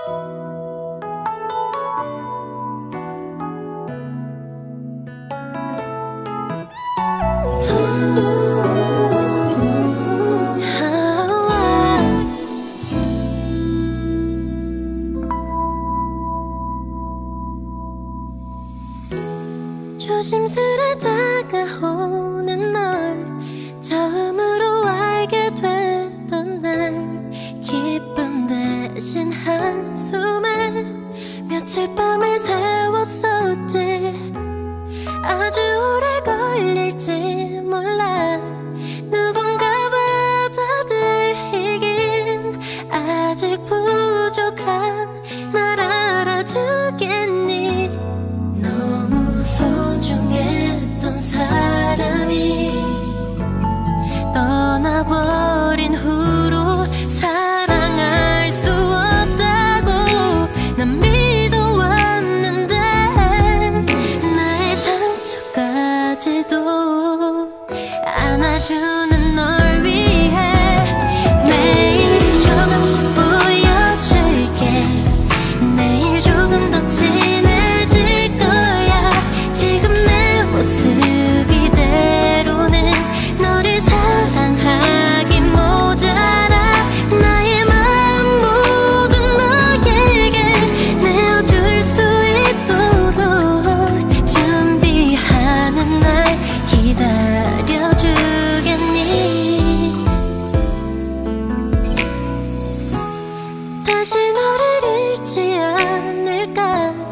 조심스레 다가오는 널 처음으로 알게 됐던 날, 기쁨 대신 한숨에 며칠 밤을 새웠었지. 아주 오래 걸릴지 몰라 누군가 받아들이긴. 아직 부족한 날 알아주겠니? 너무 소중했던 사람이 떠나버린 후로 사랑할 수 없다고 난 믿어왔는데, 나의 상처까지도 안아주는 널 위해 매일 조금씩 보여줄게. 내일 조금 더 친해질 거야. 지금 내 모습 이대로는 너를 사랑하기 모자라. 나의 마음 모두 너에게 내어줄 수 있도록 준비하는 날 기다려주겠니? 다시 너를 잃지 않을까.